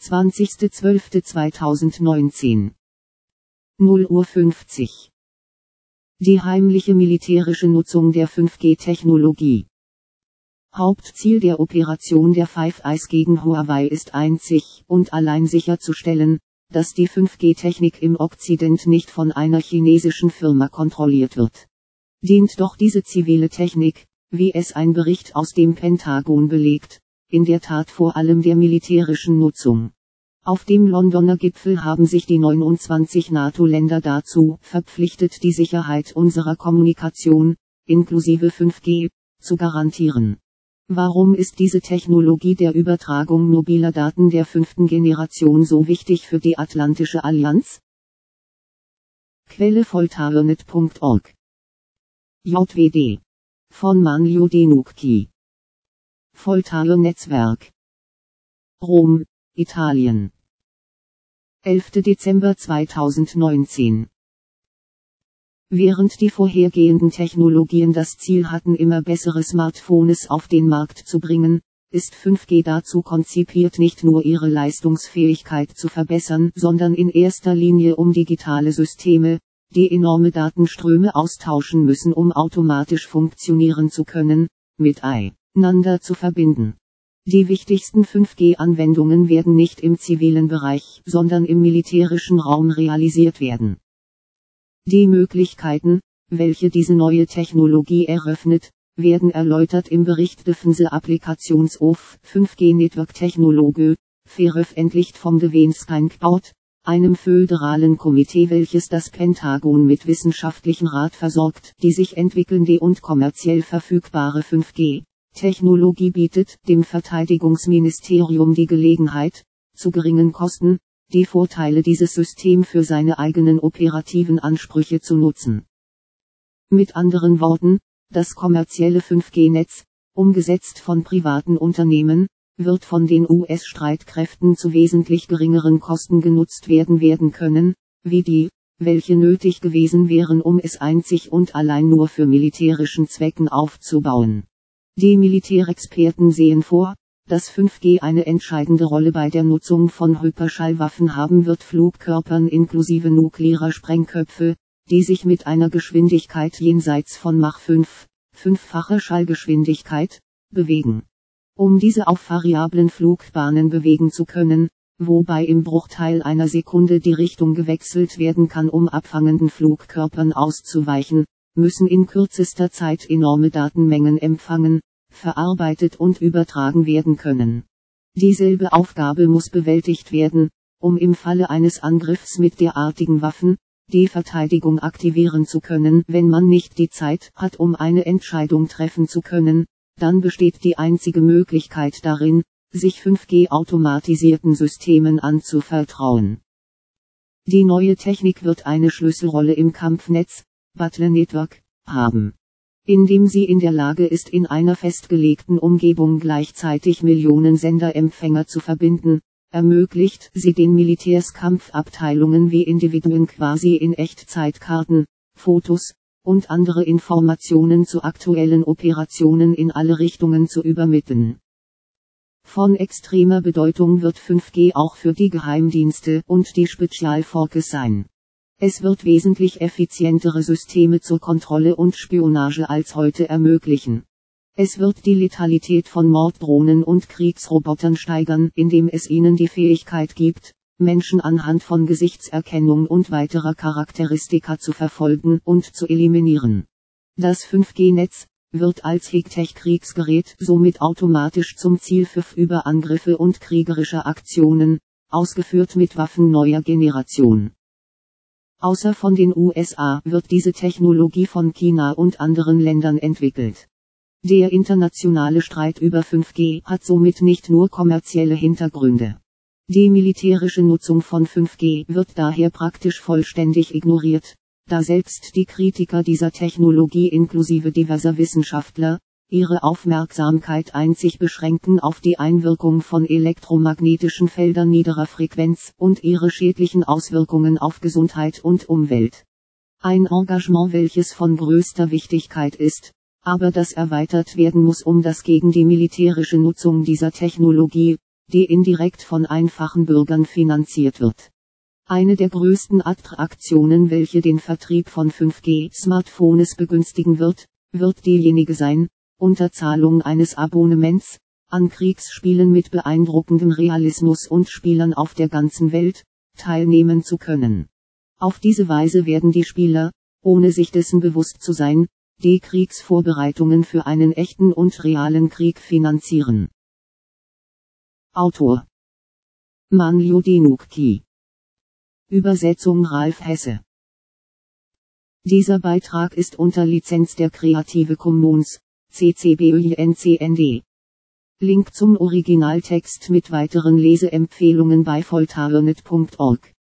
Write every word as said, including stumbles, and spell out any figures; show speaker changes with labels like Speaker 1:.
Speaker 1: zwanzigster zwölfter zweitausendneunzehn. null Uhr fünfzig. Die heimliche militärische Nutzung der fünf G-Technologie. Hauptziel der Operation der Five Eyes gegen Huawei ist einzig und allein sicherzustellen, dass die fünf G-Technik im Okzident nicht von einer chinesischen Firma kontrolliert wird. Dient doch diese zivile Technik, wie es ein Bericht aus dem Pentagon belegt, in der Tat vor allem der militärischen Nutzung. Auf dem Londoner Gipfel haben sich die neunundzwanzig NATO-Länder dazu verpflichtet, die Sicherheit unserer Kommunikation, inklusive fünf G, zu garantieren. Warum ist diese Technologie der Übertragung mobiler Daten der fünften Generation so wichtig für die Atlantische Allianz? Quelle voltairnet punkt org. J W D. Von Manlio Denukki. Voltaire Netzwerk. Rom, Italien. elfter Dezember zweitausendneunzehn. Während die vorhergehenden Technologien das Ziel hatten, immer bessere Smartphones auf den Markt zu bringen, ist fünf G dazu konzipiert, nicht nur ihre Leistungsfähigkeit zu verbessern, sondern in erster Linie um digitale Systeme, die enorme Datenströme austauschen müssen, um automatisch funktionieren zu können, miteinander zu verbinden. Die wichtigsten fünf G-Anwendungen werden nicht im zivilen Bereich, sondern im militärischen Raum realisiert werden. Die Möglichkeiten, welche diese neue Technologie eröffnet, werden erläutert im Bericht Defense Applications of fünf G Network Technology, veröffentlicht vom Defense Board, einem föderalen Komitee, welches das Pentagon mit wissenschaftlichen Rat versorgt. Die sich entwickelnde und kommerziell verfügbare fünf G Technologie bietet dem Verteidigungsministerium die Gelegenheit, zu geringen Kosten, die Vorteile dieses Systems für seine eigenen operativen Ansprüche zu nutzen. Mit anderen Worten, das kommerzielle fünf G Netz, umgesetzt von privaten Unternehmen, wird von den U S-Streitkräften zu wesentlich geringeren Kosten genutzt werden werden können, wie die, welche nötig gewesen wären, um es einzig und allein nur für militärischen Zwecken aufzubauen. Die Militärexperten sehen vor, dass fünf G eine entscheidende Rolle bei der Nutzung von Hyperschallwaffen haben wird, Flugkörpern inklusive nuklearer Sprengköpfe, die sich mit einer Geschwindigkeit jenseits von Mach fünf, fünffacher Schallgeschwindigkeit, bewegen. Um diese auf variablen Flugbahnen bewegen zu können, wobei im Bruchteil einer Sekunde die Richtung gewechselt werden kann, um abfangenden Flugkörpern auszuweichen, müssen in kürzester Zeit enorme Datenmengen empfangen, verarbeitet und übertragen werden können. Dieselbe Aufgabe muss bewältigt werden, um im Falle eines Angriffs mit derartigen Waffen, die Verteidigung aktivieren zu können. Wenn man nicht die Zeit hat, um eine Entscheidung treffen zu können, dann besteht die einzige Möglichkeit darin, sich fünf G automatisierten Systemen anzuvertrauen. Die neue Technik wird eine Schlüsselrolle im Kampfnetz, Battle Network, haben. Indem sie in der Lage ist, in einer festgelegten Umgebung gleichzeitig Millionen Senderempfänger zu verbinden, ermöglicht sie den Militärs Kampfabteilungen wie Individuen quasi in Echtzeit Karten, Fotos und andere Informationen zu aktuellen Operationen in alle Richtungen zu übermitteln. Von extremer Bedeutung wird fünf G auch für die Geheimdienste und die Spezialforces sein. Es wird wesentlich effizientere Systeme zur Kontrolle und Spionage als heute ermöglichen. Es wird die Letalität von Morddrohnen und Kriegsrobotern steigern, indem es ihnen die Fähigkeit gibt, Menschen anhand von Gesichtserkennung und weiterer Charakteristika zu verfolgen und zu eliminieren. Das fünf G Netz wird als Hightech-Kriegsgerät somit automatisch zum Ziel für Überangriffe und kriegerische Aktionen, ausgeführt mit Waffen neuer Generation. Außer von den U S A wird diese Technologie von China und anderen Ländern entwickelt. Der internationale Streit über fünf G hat somit nicht nur kommerzielle Hintergründe. Die militärische Nutzung von fünf G wird daher praktisch vollständig ignoriert, da selbst die Kritiker dieser Technologie inklusive diverser Wissenschaftler, ihre Aufmerksamkeit einzig beschränken auf die Einwirkung von elektromagnetischen Feldern niederer Frequenz und ihre schädlichen Auswirkungen auf Gesundheit und Umwelt. Ein Engagement, welches von größter Wichtigkeit ist, aber das erweitert werden muss, um das gegen die militärische Nutzung dieser Technologie, die indirekt von einfachen Bürgern finanziert wird. Eine der größten Attraktionen, welche den Vertrieb von fünf G-Smartphones begünstigen wird, wird diejenige sein, unter Zahlung eines Abonnements, an Kriegsspielen mit beeindruckendem Realismus und Spielern auf der ganzen Welt, teilnehmen zu können. Auf diese Weise werden die Spieler, ohne sich dessen bewusst zu sein, die Kriegsvorbereitungen für einen echten und realen Krieg finanzieren. Autor Manlio Denukki. Übersetzung Ralf Hesse. Dieser Beitrag ist unter Lizenz der Creative Commons, C C B Y N C N D. Link zum Originaltext mit weiteren Leseempfehlungen bei volltavernet punkt org.